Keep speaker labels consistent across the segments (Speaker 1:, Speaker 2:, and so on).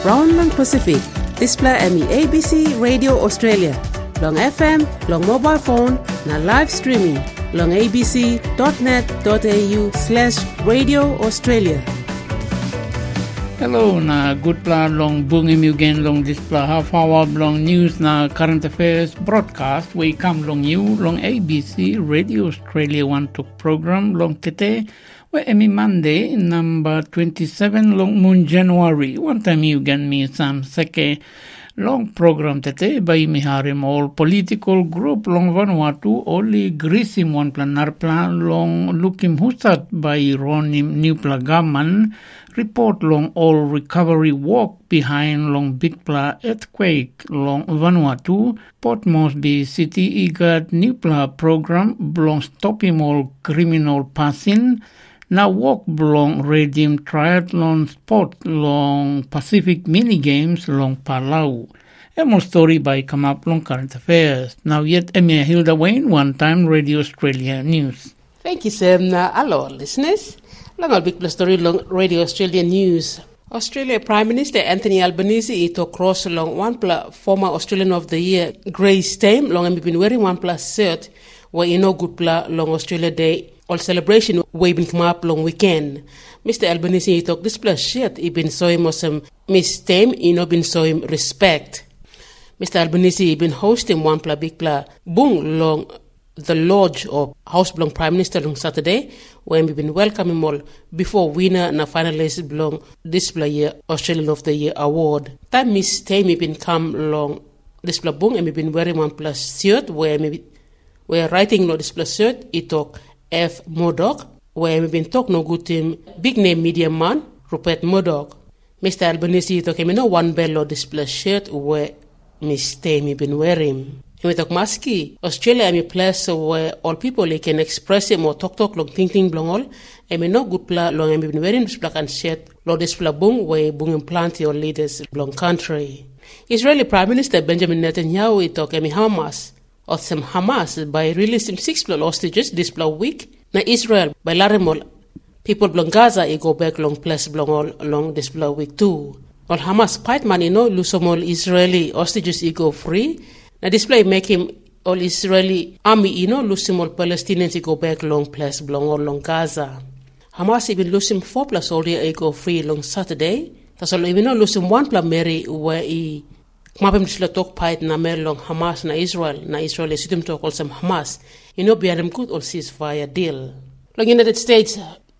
Speaker 1: Brown long Pacific. Display ABC Radio Australia. Long FM, long mobile phone, na live streaming. Long abc.net.au/Radio Australia.
Speaker 2: Hello, na good plan long bungim again long display half hour long news na current affairs broadcast. We come long you long ABC Radio Australia 1 to program long today. We emi Monday number 27 long moon January. One time you can me some seke long program today by miharim all political group long Vanuatu only grisim one planar plan long lookim husat by ronim new plagaman report long all recovery work behind long big pla earthquake long Vanuatu Port Moresby City igat new pla program long stopping all criminal passing. Now walk long redeem triathlon sport long Pacific mini games long Palau. A more story by come up long current affairs. Now yet Emia Hilda Wayne, one time Radio Australia News.
Speaker 3: Thank you, Sam. Hello, listeners. Long a big story long Radio Australia News. Australia Prime Minister Anthony Albanese to cross along one former Australian of the Year Grace Tame long and been wearing one shirt where you know good long Australia Day. All celebration way been come up long weekend. Mr. Albanese talk this plus shit he been so him some Miss Tame he no been so him respect. Mr. Albanese been hosting one big boom long the lodge of House belong Prime Minister long Saturday when we been welcoming all before winner na finalist belong display year Australian of the Year award. Time Miss Tame he been come long display boom and we been wearing one shirt where writing no display shirt he talk F. Murdoch, where we've been talking no good team, big name media man, Rupert Murdoch. Mr. Albanese talk him no one bello display shirt where Miss Tame been wearing. And we talk maski, Australia am a place where all people they can express him or talk long think long all. And me no good pla long and been wearing this black and shirt, lo display boom where boom plenty or leaders long country. Israeli Prime Minister Benjamin Netanyahu talk him Hamas. Or some Hamas by releasing 6 hostages this week. Na Israel by Larimol people belong Gaza go back long place belong all along this week too. All Hamas fight man lose all Israeli hostages go free. Na display make him all Israeli army lose all Palestinians go back long place belong all long Gaza. Hamas even lose him 4 soldier go free long Saturday. That's all even lose him 1 Mary where he Mapem sila talk fight na long Hamas na Israel is situm talk also Hamas. Biarim good all ceasefire deal. Long United States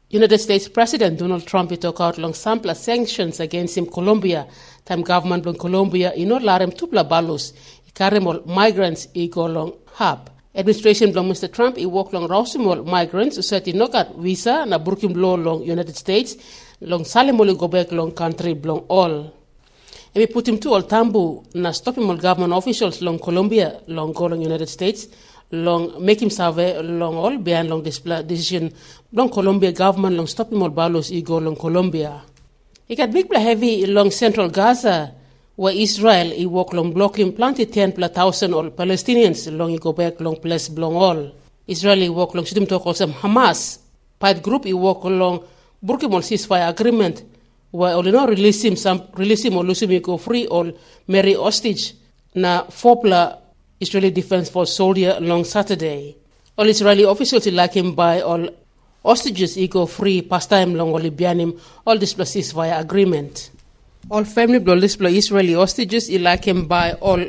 Speaker 3: President Donald Trump talk out long sample sanctions against him Colombia. Time government long Colombia larem tupla balos. Carry all migrants go long hub. Administration long Mr. Trump walk long rousimol migrants set no got visa na burkim law long United States long salimoli go back long country long all. And we put him to all tambu na stop him all government officials long Colombia, long go long United States, long make him survey long all behind long decision long Colombia government long stop him all balos go long Colombia. He got big heavy long central Gaza where Israel walk long block him planted 10,000 all Palestinians long go back long place long all. Israel walk long shouldn't talk also Hamas. Part group walk along Burkim all ceasefire agreement. Where only no release him or lose him go free or marry hostage na 4 Israeli Defense Force soldier long Saturday. All Israeli officials like him by all hostages go free past time long only behind him all this ceasefire agreement. All family blow this Israeli hostages like him by all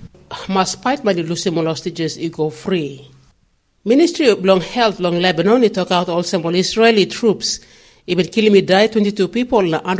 Speaker 3: Hamas fight by the lose him all hostages go free. Ministry of long health long Lebanon talk out also all Israeli troops. Even killing me died 22 people,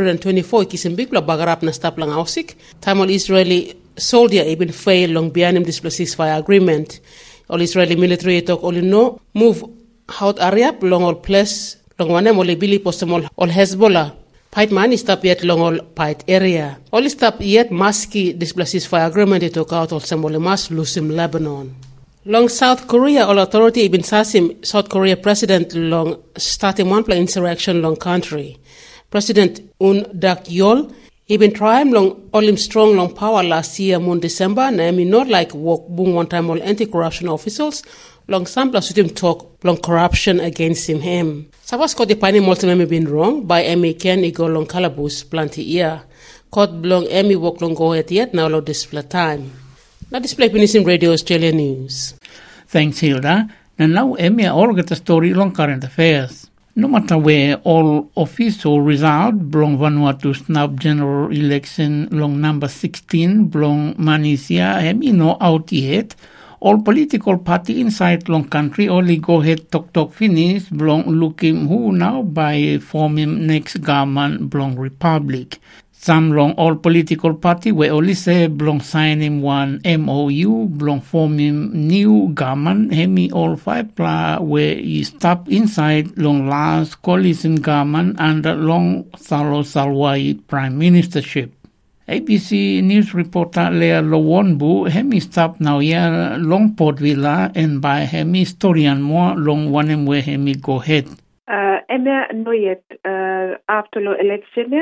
Speaker 3: 124 kisimbikla bagarap na stop lang ausik. Time all Israeli soldier even fail long behind him this ceasefire agreement. All Israeli military talk only no move out area long all place long one only Billy postamol all Hezbollah. Fight man stop yet long all fight area. All stop yet maski this ceasefire agreement talk out all some all mas lose him Lebanon. Long South Korea, all authority even sasim South Korea president long starting one insurrection long country. President Un Dak-yeol even trying long all him strong long power last year moon December na not like work boom one time all anti-corruption officials long sample with him talk long corruption against him. Sabas ko the pani multi been wrong by Ken go long calabus plenty year. Court belong Emmy work long go at yet now lo display time. Now display finish in Radio Australia News.
Speaker 2: Thanks, Hilda. And now Emmy all get a story long current affairs. No matter where all official result belong Vanuatu snap general election long number 16 belong Manisia Emmy no out yet. All political party inside long country only go ahead talk finish belong looking who now by forming next government belong republic. Some long all political party we only say belong signing one MOU belong forming new government hemi all five where he stop inside long last coalition government under long Salo Salwai prime ministership. ABC News reporter Lea Lowonbu hemi stop now here long Port Villa and by hemi historian more long one where hemi go ahead.
Speaker 4: Emma no yet after the election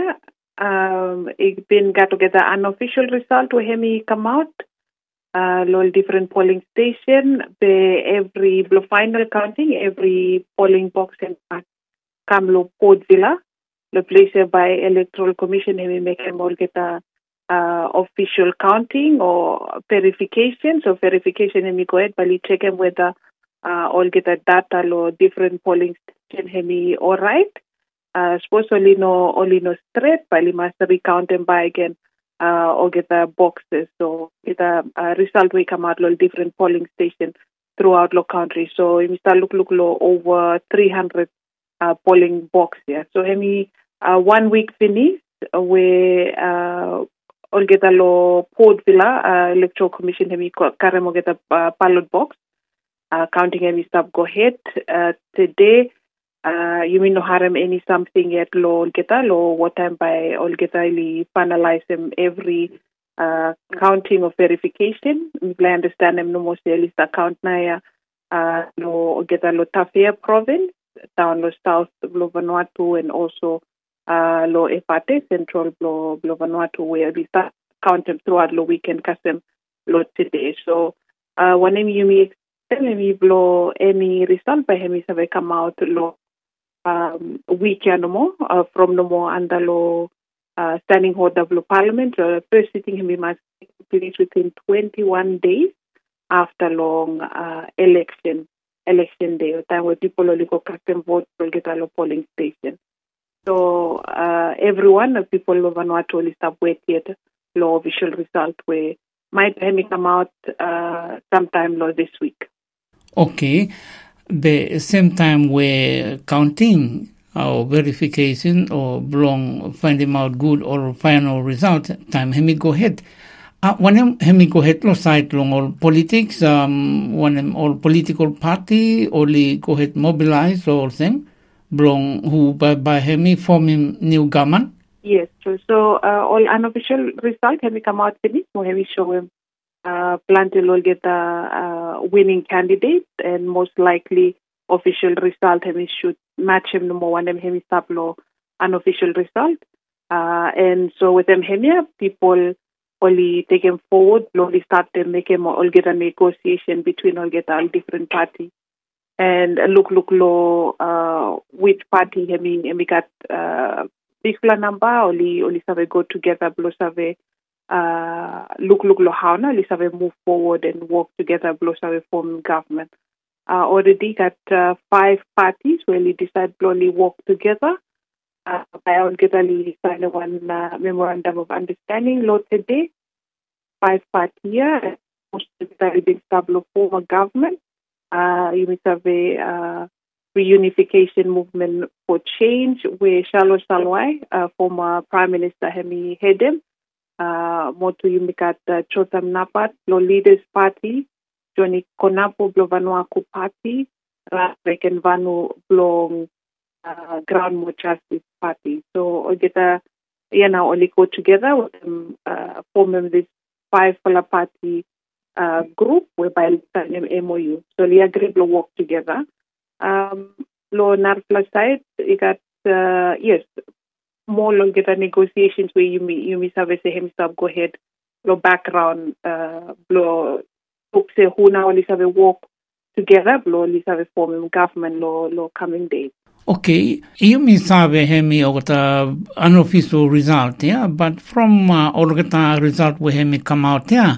Speaker 4: it been got together unofficial result where hemi come out different polling station every final counting every polling box and come lo Port Villa the place by electoral commission hemi make them all get a official counting or verification. So verification hemi go ahead but check them whether all get a data lo different polling station hemi all right. Suppose only no straight, but you must recount them by again or get the boxes. So get a result we come out lo different polling station throughout the country. So you start look lo over 300 polling box here. So hemi 1 week finished where all get a lo Port Villa electoral commission hemi karemo get a ballot box counting hemi stop go ahead today. You mean no harm any something yet lo geta lo what time by all geta li finalize them every counting of verification. I understand them no more list account na lo geta lo Tafea province down lo south lo Vanuatu and also lo Epate central lo Vanuatu where we start count them throughout lo weekend custom lo today. So when you me blow any result by him have come out lo week no more from no more under law standing order of parliament. First sitting him must finish within 21 days after long election day, time where people only go cast and vote will get a polling station. So everyone of people of Vanuatu only stop wait yet law official result where might come out sometime law this week.
Speaker 2: Okay. The same time we're counting or verification or belong find them out good or final result time hemi go ahead. When hemi go ahead lo side long all politics when all political party only go ahead mobilize or thing belong who by hemi forming new government.
Speaker 4: Yes, so all unofficial result hemi come out finish more hemi show him Plantel will get a winning candidate and most likely official result him should match him no more one them him tablo unofficial result and so with them here people only take him forward slowly start them make him all get a negotiation between all get all different party and look low which party him got big number only survey go together blow survey look how now let's have move forward and work together blow survey form government already got 5 parties where we decide slowly work together by all get a sign one memorandum of understanding law today 5 parties here most big tableau form a government you must have a reunification movement for change where Salo Salwai former prime minister hemi head him Motu Yumikat Chotam Napat, Lo Leaders Party, Johnny Konapo Blo Vanuatu Party, Rasrek and Vanu Blo Ground More Justice Party. So we get only go together with them, form this 5 party group whereby we MOU. So we agree to work together. Lo Narfla side, you got yes. More long get a negotiations where you miss have say himself go ahead blow background blow say who now only have a work together blow only have a form government law coming day.
Speaker 2: Okay, you may sabe hemi ogata unofficial result, yeah, but from ogata result we hemi come out, yeah.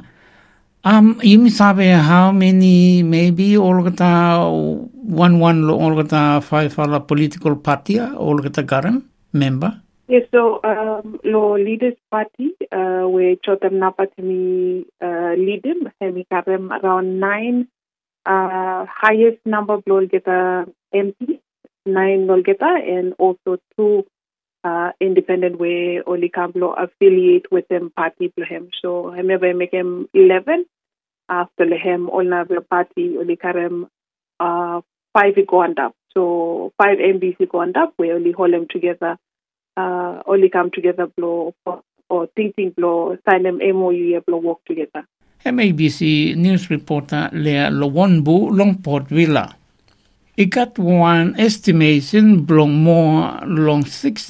Speaker 2: You may sabe how many maybe ogata one ogata five political party ogata garan member.
Speaker 4: Yes, so lo leaders party we chotam napatimi lead him hemi karem around 9 highest number of Lolgeta MP, 9 Lolgeta, and also 2 independent way only Kablo affiliate with them party Blahem. So Hemebe make him 11 after Lehem Olna party only Karem 5 gone up. So 5 MBC gone up, we only hold them together, only come together blow or thinking blow, sign them MOU blow work together.
Speaker 2: MABC news reporter Lea Lowonbu long Port Villa. It got one estimation belong more long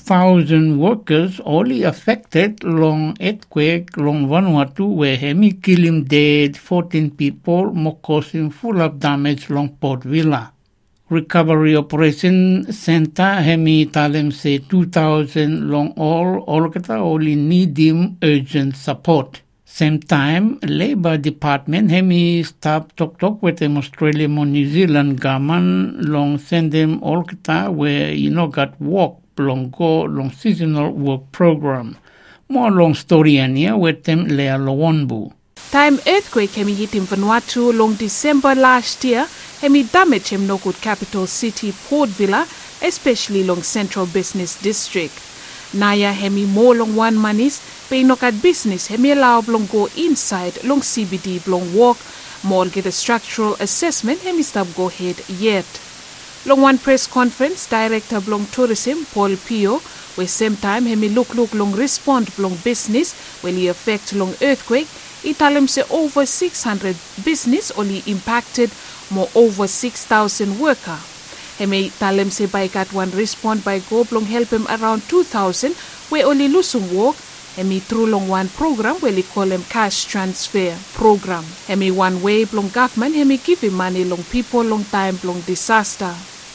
Speaker 2: 6,000 workers only affected long earthquake long Vanuatu where hemi killing dead 14 people more causing full of damage long Port Villa. Recovery Operation Center hemi talem say 2,000 long all kata only need him urgent support. Same time, Labour Department hemi stop talk with them Australian or New Zealand government long send them all kata where got work long go long seasonal work program. More long story and here with them Lea Lowonbu.
Speaker 5: Time earthquake hemi hit in Vanuatu long December last year hemi damage him no good capital city Port Vila, especially long central business district. Naya hemi more long one manis pay no kat business hemi allow long go inside long CBD long walk more get a structural assessment hemi stop go ahead yet. Long one press conference director long tourism Paul Pio where same time hemi look long respond long business when he affect long earthquake it tell him say over 600 business only impacted more over 6,000 worker. Hemi talem se by got one respond by go long help him around 2,000 where only lose work. Hemi through long one program where they call him cash transfer program. Hemi one way long government hemi give him money long people long time long disaster.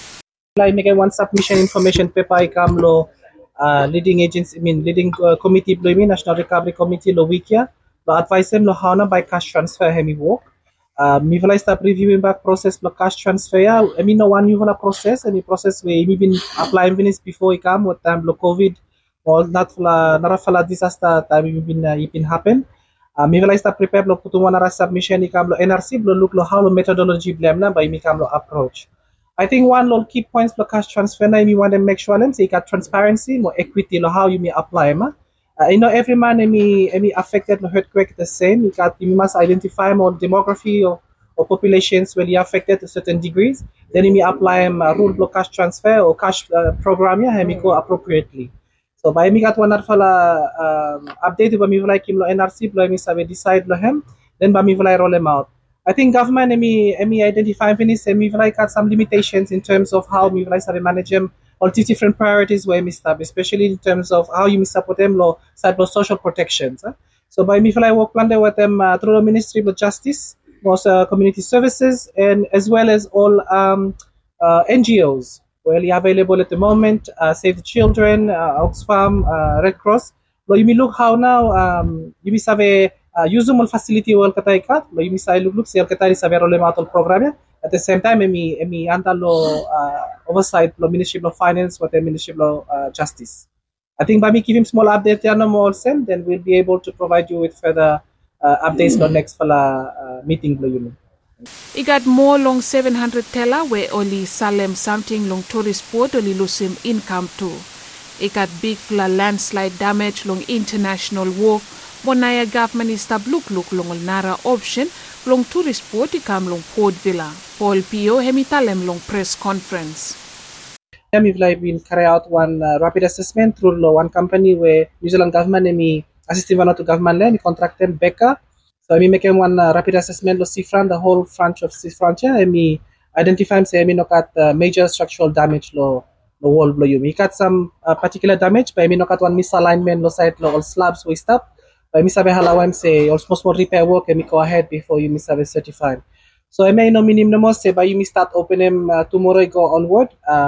Speaker 6: I make one submission information paper I come lo leading agency leading committee lo National Recovery Committee lo wikia lo advise them lo how na by cash transfer hemi work. Me will start reviewing back process for cash transfer. I mean, no one you want process any process where you been applying minutes before you come with time COVID or not for disaster time you been happen. Me will start prepare lo put one submission you come lo NRC lo look lo how lo methodology blame na by me come lo approach. I think one lo key points for cash transfer na me want to make sure them say got transparency more equity lo how you may apply ma. Every man any affected no earthquake the same. You must identify more demography or populations where you affected to certain degrees. Then you may apply rule block cash transfer or cash program and go appropriately. So by me got one update by me like him NRC by me sabe decide lo him. Then by me roll them out. I think government me identify finish and me like got some limitations in terms of how me like manage them. All these different priorities where we start, especially in terms of how you support them law side of social protections. So by me I work plan with them through the Ministry of Justice, most community services, and as well as all NGOs where you available at the moment, Save the Children, Oxfam, Red Cross. Lo you may look how now you may have a usable facility wal katay kat, lo you may say look siya katay sa vero lematol program. At the same time, emi anta lo oversight lo Ministry of Finance with the Ministry of Justice. I think by me giving small update more send, then we'll be able to provide you with further updates on next meeting lo you.
Speaker 5: It got more long 700 teller where only Salem something long tourist port only lose him income too. It got big landslide damage long international wharf. Monaya government is tab look long nara option long tourist port come long Port Vila. Paul Pio hemitalem long press conference.
Speaker 6: We've been carry out one rapid assessment through one company where New Zealand government me assisting Vanuatu government me contract them Becca. So I make one rapid assessment of seafront, the whole front of seafront and me identify say me look at major structural damage lo wall blow you. We got some particular damage but me look at one misalignment lo side lo all slabs we stop. By me sabi halawam say or small repair work and me go ahead before you sabi certified. So I may no minimum say by you start open them tomorrow go onward.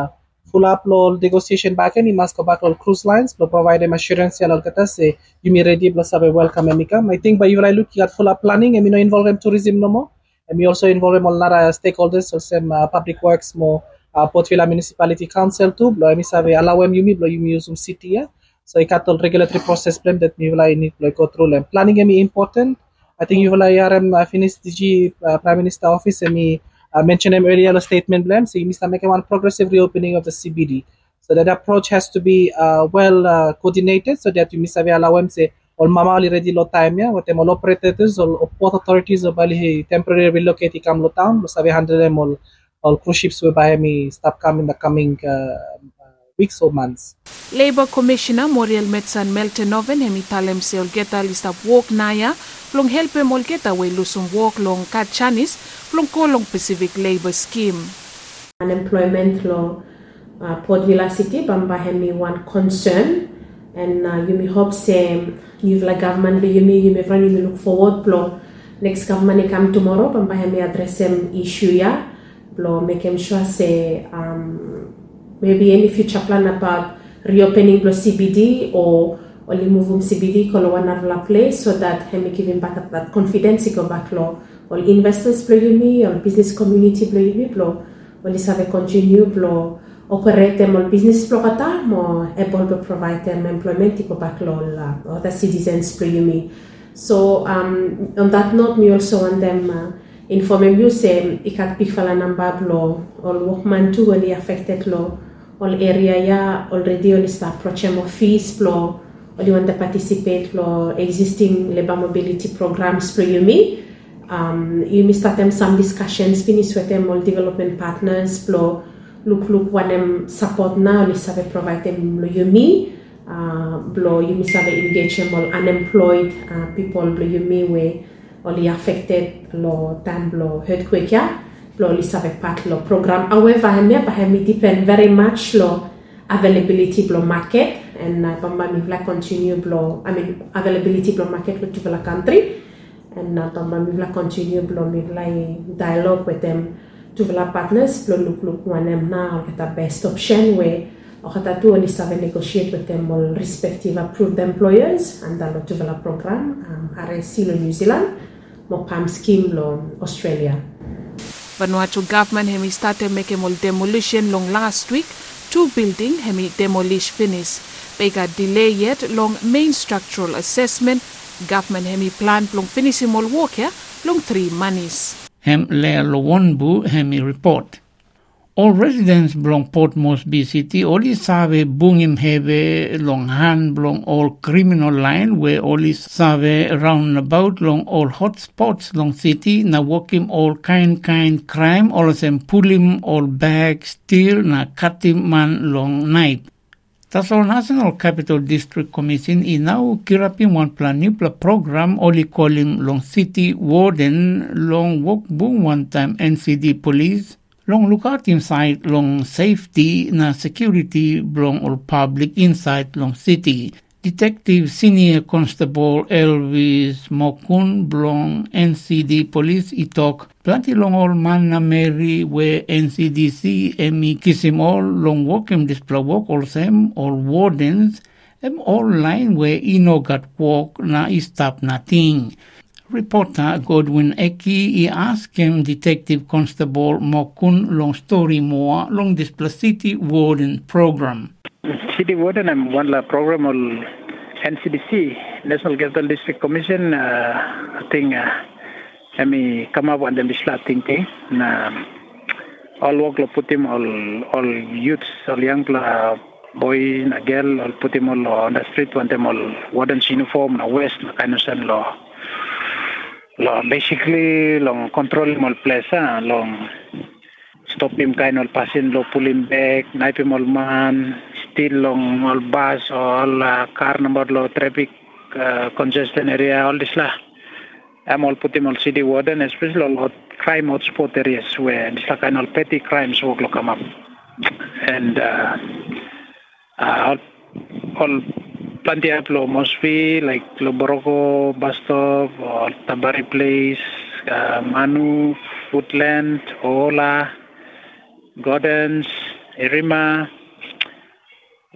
Speaker 6: full up lo negotiation back and mas ko back lo cruise lines lo provide them assurance lo kata say you me ready lo sabe welcome and come. I think by you look at full up planning and no involve them tourism no more. And we also involve them all stakeholders so some public works mo Port Vila Municipality Council too. Lo mi sabe allow them you use city ya. So I got all regulatory process plan that we will need to go through them. Planning is important. I think you will finish DG Prime Minister office and me mentioned them earlier the statement blame. So you must make one progressive reopening of the CBD. So that approach has to be well coordinated so that you must allow them say all mama already low time ya. What them all operators or port authorities or bali temporary relocate come low town. So we handle them all cruise ships will buy me stop coming the coming weeks or months.
Speaker 5: Labour Commissioner Moriel Metsan Meltenoven hemitalem se olgeta lista walk naya plong helpe molgeta we lusum walk long kachanis plong kolong Pacific Labour Scheme.
Speaker 7: Unemployment law Port Vila City bamba hemi one concern and you may hope say you've like government you may look forward plo next government come tomorrow bamba hemi address them issue ya plo make him sure say maybe any future plan about reopening the CBD or only move CBD kolo another place so that hemi giving back that confidence go back law all investors play me all business community play me plo all is have continue plo operate them all business plo kata mo able to provide them employment go back law other citizens play me. So on that note me also want them inform you say ikat pifala namba plo all workman too only affected law all area ya already all start approaching more fees plo all you want to participate plo existing labor mobility programs plo you may start them some discussions finish with them all development partners plo look what them support now all have provide them plo you plo you may have engage them all unemployed people plo you way all affected plo time plo earthquake ya Lisa part law program. However, I depend very much law availability law market and Bamba like continue law. Availability law market to the country and Bamba like continue law like dialogue with them to the partners. Look one them now get the best option where or that to only negotiate with them all respective approved employers and the to the program. RSC New Zealand, Mopam scheme law Australia.
Speaker 5: Vanuatu government hemi started making more demolition long last week. 2 building hemi demolish finish. Bega delay yet long main structural assessment. Government hemi plan long finishing all work here long 3 months.
Speaker 2: Hem le Lowonbu hemi report. All residents belong Port Moresby City only save bungim heve long hand belong all criminal line where only save round about long all hot spots long city na walk him all kind crime all of them pull him all bag steal na cut him man long night. That's all National Capital District Commission is now kirapin one plan new program only calling long city warden long walk boom one time NCD police long look out inside long safety na security long all public inside long city. Detective Senior Constable Elvis Mokun belong NCD Police itok plenty long all man na Mary where NCDC emi kisim all long walk him display walk all same all wardens all line where ino got walk na stop nothing. Reporter Godwin Eki he asked him Detective Constable Mokun long story more long this city warden program.
Speaker 8: City warden I'm one la program on NCDC National Capital District Commission I think I mean come up on the Mishla thinking na all work lo put him all youths all young boy na girl all put him all on the street want them all warden's uniform na west na kind of law basically long control him all place long stop him kind of passing law pull him back knife him all man still long all bus all car number law traffic congestion area all this lah I'm all put him all city warden especially all crime hotspot areas where this kind of petty crimes work come up and all plenty of law must be like Loboroko bus stop or Tabari Place, Manu, Footland, Ola, Gardens, Irima,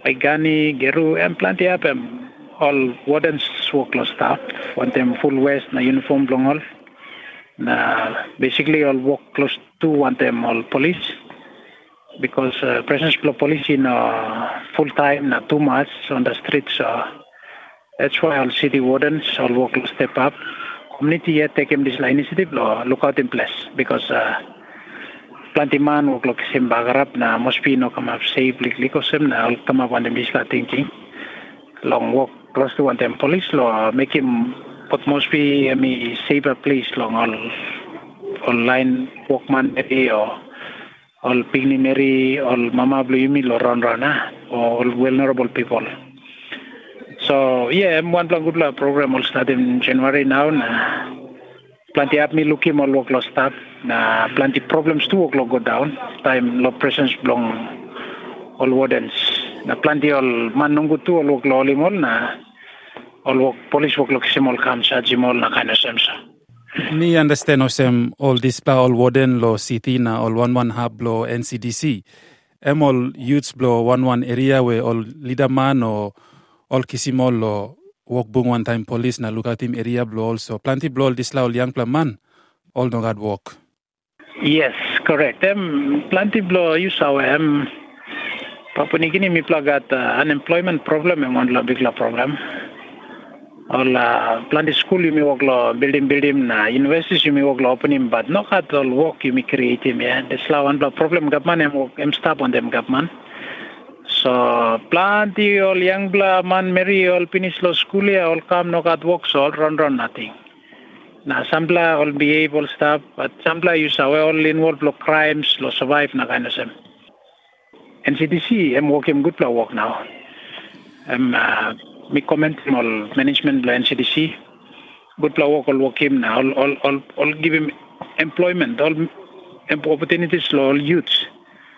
Speaker 8: Waigani, Geru, and plenty of all wardens work close staff. Want them full vest, na uniform long all. Na basically all work close to want them all police. Because presence of police in full time, not too much on the streets. That's why all city wardens all work close step up. Community yet take this initiative, look out in place. Because plenty man work like same bagarap na must be no come up safe because na all come up on them this thinking. Long walk close to one them police law make him but must be safer place long all line walkman area or all pigninary all mama blue yumi lo run all vulnerable people. So yeah, one good program will start in January now. Plenty of me looking all work lost start. Plenty problems to work go down. Time low presence belong all wardens. Plenty all manungu to all work lo all all work police work look small comes ajimol na kind of sense.
Speaker 9: Me understand osem all this all warden lo city na all 11 hub lo NCDC. All youths blow 11 area where all leader man or all kisimol lo work bung one time police na look at him area blow also. Plenty blow all this all young man all no got work.
Speaker 8: Yes, correct. Plenty blow you saw Papua New Guinea me plagat unemployment problem and one big problem. All plenty school you may work law building na universities you may work law opening but not at all work you may create him that's one problem government stop on them government. So plenty all young man marry all finish law school all come no got work so all run nothing. Now some all behave all stuff but some you saw all involved law crimes law survive na kind of same. NCDC working good law work now. Me comment all management law NCDC good law work all work him now all give him employment all opportunities law all youths.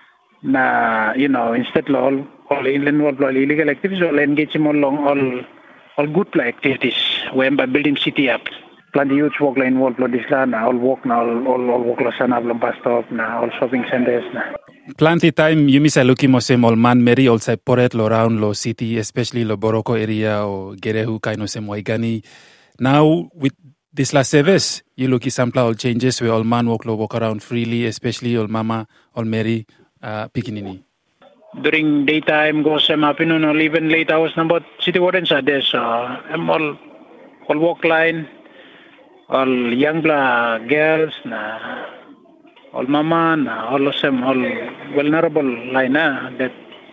Speaker 8: Na instead all involved all illegal activities all engage him all good play activities when by building city up. Plenty youths work involved all this land all work now all work la sana bus stop na all shopping centers na.
Speaker 9: Plenty time you miss a looking mosem all man Mary all side poret lo round lo city especially lo Boroko area or Gerehu kind of sem Waigani. Now with this last service you look at some all changes where all man walk around freely especially all mama all Mary Pikinini.
Speaker 8: During daytime go some afternoon or even late hours number city wardens are there so all walk line all young girls na all mama na all some all vulnerable line that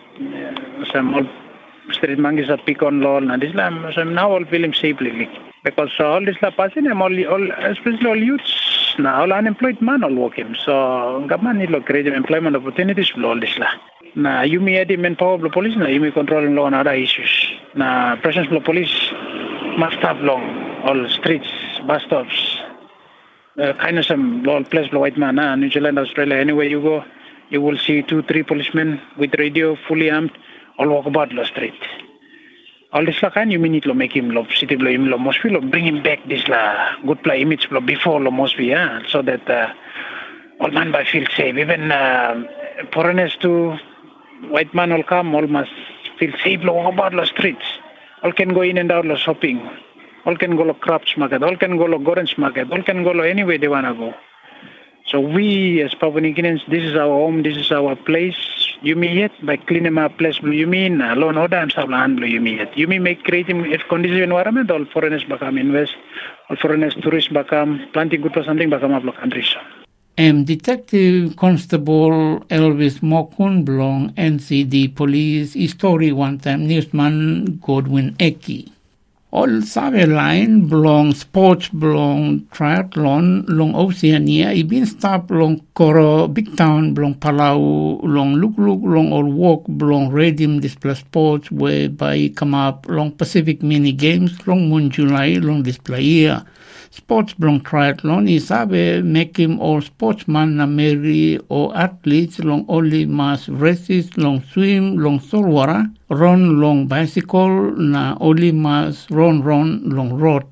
Speaker 8: some all street monkeys are pick on law na this some now all feeling safely because all this la passing all especially all youths na all unemployed man all working so government need to create employment opportunities for all this la na you may add manpower of police na you may control law and other issues na presence of police must have long all streets bus stops kind of some all place white man New Zealand Australia anywhere you go you will see 2-3 policemen with radio fully armed all walk about the street. All this kind you need to make him city him must be bring him back this good play image before must be so that all man by feel safe even foreigners to white man all come all must feel safe walk about the streets all can go in and out shopping all can go to crafts market all can go to Gorens market all can go to anywhere they wanna go. So we as Papua New Guineans this is our home this is our place. You mean yet by cleaning our place you mean law and order and stuff you mean yet you mean make creating a conducive environment all foreigners become invest all foreigners tourists become plenty good for something become up the countries.
Speaker 2: Detective Constable Elvis Mokun belong NCD Police story one time newsman Godwin Eki. All Save line belong sports belong triathlon long Oceania ibin stop long Koro Big Town belong Palau long Luk long all walk belong Redim display sports whereby come up long Pacific mini games long Moon July long display year. Sports belong triathlon is Save make him all sportsman na Mary or athletes long only mass races long swim long saltwater run long bicycle na only mass run long road.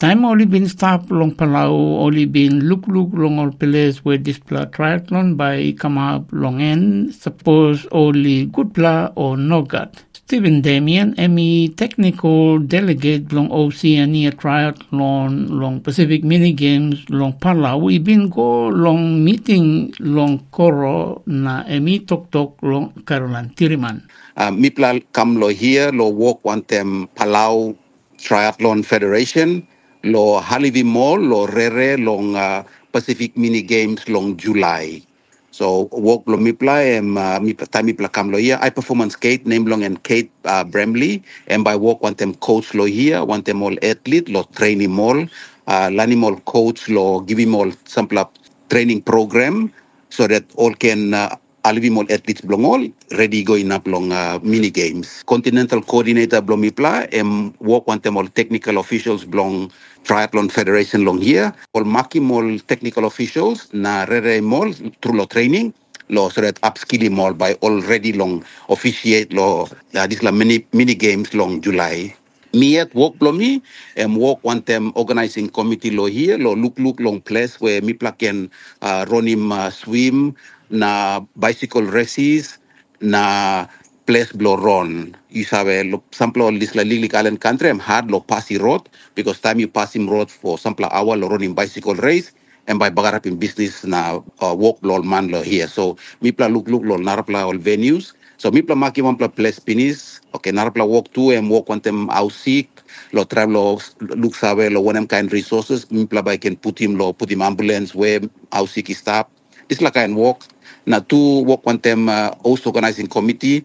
Speaker 2: Time only been stop long Palau, only been look long all place where this pla triathlon by come up long end, suppose only good pla or no gut. Stephen Damien, ME technical delegate long Oceania triathlon long Pacific mini games long Palau, we been go long meeting long Koro na ME tok long Caroline Tiriman.
Speaker 10: Mipla kam lo here lo walk one them Palau Triathlon Federation lo Halivi Mall lo rere long Pacific Mini Games long July. So walk lo mipla mipla kam lo here. I performance skate name long and Kate Bramley and by walk one them coach lo here one them all athlete lo training mall lani mall coach lo give him all sample training program so that all can Alivimol athletes blongol ready going up long mini games. Continental coordinator blomipla walk one them all technical officials blong Triathlon Federation long here. All maki mol technical officials na rere mol through lo training lo so that upskilling mol by already long officiate lo this la mini games long July. Me at walk blomi walk one them organizing committee lo here lo look long place where me can run him swim na bicycle races na place blow run. You sabe lo sample this la Lily Island country hard lo passy road because time you pass him road for sample hour lo running bicycle race and by bagarap in business na walk lo man lo here. So me look lo narapla all venues. So mipla maki wampla place pinis. Okay, narapla walk to walk one them ausik. Lo travel look sabe lo one them kind resources. Mipla by can put him ambulance where ausik is stop. This la kind walk. Na two walk one them host organizing committee.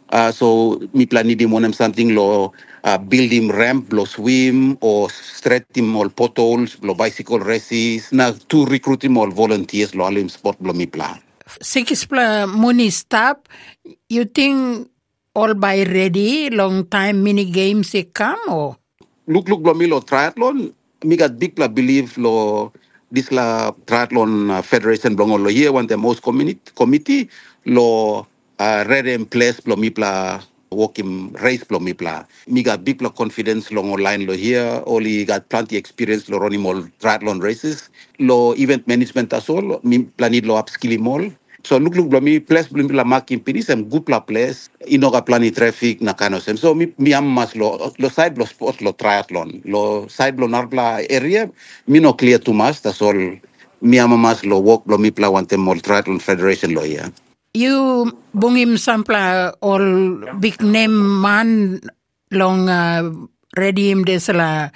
Speaker 10: So mipla need him one them something lo build him ramp, lo swim or stretch him all potholes, lo bicycle races. Na two recruit him all volunteers lo alim sport lo mipla.
Speaker 11: Sikispla money stop. You think all by ready long time mini games come or?
Speaker 10: Look lo milo triathlon. Me got big la believe lo this la triathlon federation blong lo here one the most committee lo red and place lo mipla walking race lo mipla. Me got big la confidence long online lo here. Only got plenty experience lo running all triathlon races. Lo event management as well. Me planid lo upskilling all. So look me place la making pinis and good place inoga plani traffic na kanosem. So me am mas lo side lo sports lo triathlon. Lo side lo narpla area me no clear too much. That's all. Me am mas lo walk lo me pla want them all triathlon federation lo here.
Speaker 11: You bungim sampla all big name man long ready him desala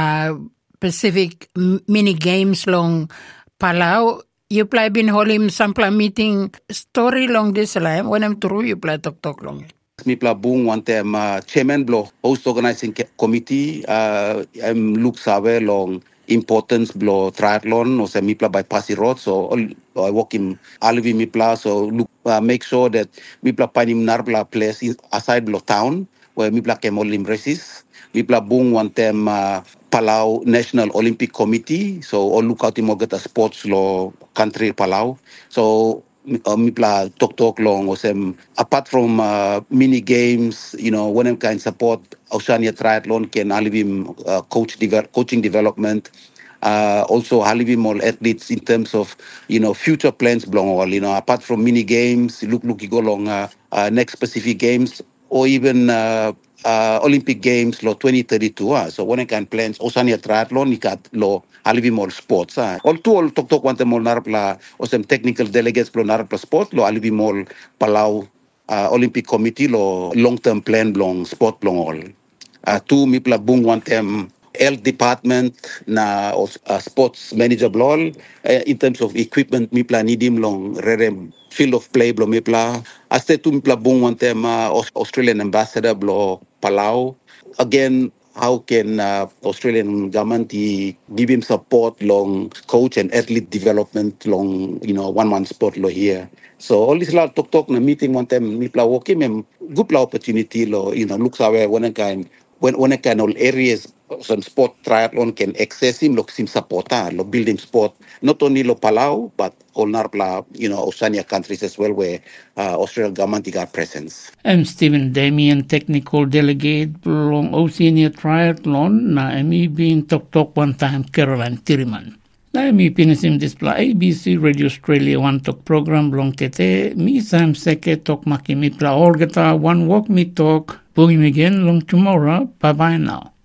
Speaker 11: Pacific mini games long Palau. You play been holding sampla meeting story long this line when I'm through you play talk long.
Speaker 10: Me play bung one time chairman blow host organizing committee look sabe long importance blow triathlon or se me play by passy road so I walk him alivi me play so look make sure that me play panim narbla place aside blow town where me play came all races. Me play bung one time Palau National Olympic Committee, so all look out mo get a sports law country Palau. So me play talk long or some apart from mini games, when I'm kind support Oceania Triathlon can alivim coaching development. Also alivim all athletes in terms of future plans belong all apart from mini games, look you go along next specific games or even Olympic Games lo 2032 so when I can plans Oceania Triathlon ikat lo alivim all sports all talk one them all narapla or some technical delegates lo narapla sport lo alivim all Palau Olympic Committee lo long term plan long sport long all two mipla bung one them health department na sports manager blol in terms of equipment mipla nidim long rerem field of play blo mipla aste tu mipla bung one them Australian ambassador blo Palau again how can Australian government give him support long coach and athlete development long one sport lo here so all this talk na meeting one time mipla walking good opportunity lo looks away one kind when a kind of areas some sport triathlon can access him, lo sim supporta, lo build him sport, not only lo Palau, but all Narpla, Oceania countries as well, where Australian government got presence.
Speaker 2: I'm Stephen Damien, technical delegate long Oceania Triathlon, na emi being talk one time Caroline Tiriman. Na emi pinisim displa ABC Radio Australia one talk program long tete, mi sam seke talk maki mi pla orgata one walk me talk, boom again long tomorrow, bye bye now.